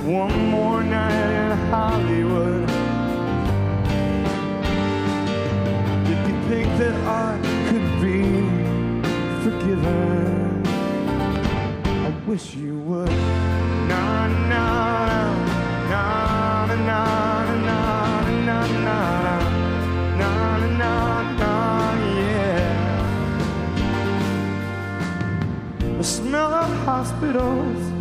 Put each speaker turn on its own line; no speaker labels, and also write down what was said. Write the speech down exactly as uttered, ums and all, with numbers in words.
one more night in Hollywood. Did you think that I could be forgiven? I wish you would. Na na na na na na na na na na na na yeah. The smell of hospitals